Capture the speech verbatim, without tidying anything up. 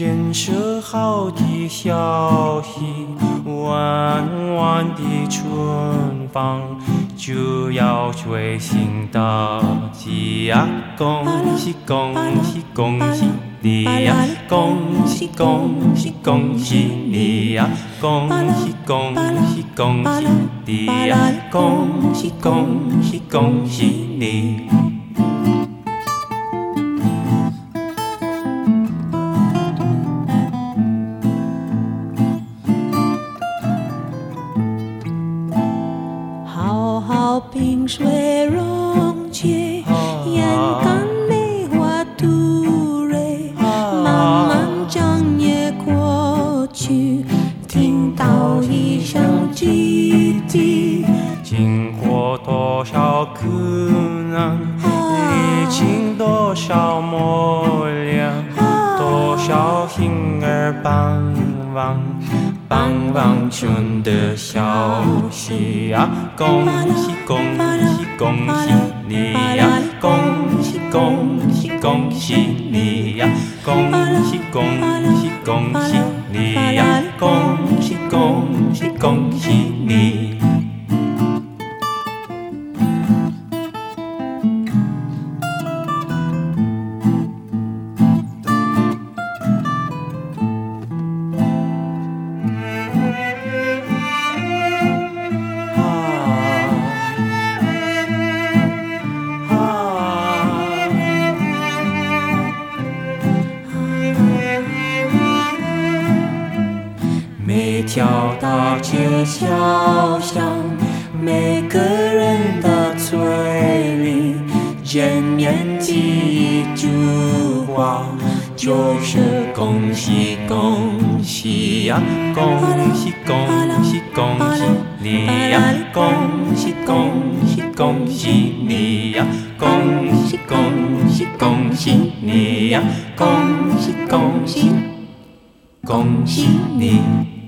建设好的消息，弯弯的春风就要吹醒大地呀！恭喜恭喜恭喜你呀！恭喜恭喜恭喜你呀！恭喜恭喜恭喜你呀！恭喜恭喜恭喜你！ 萍水溶解，眼看梅花吐蕊，慢慢将夜过去，听到一声滴滴， 经过多少苦难，历经多少磨练，多少婴儿盼望。盼望春的消息呀！恭喜恭喜恭喜你呀！恭喜恭喜恭喜你呀！恭喜恭喜恭喜你呀！恭喜恭喜恭喜你！每条大街小巷，每个人的嘴里，见面第一句话就是恭喜恭喜呀！恭喜恭喜恭喜你呀！恭喜恭喜恭喜你呀！恭喜恭喜恭喜你呀！恭喜恭喜恭喜你！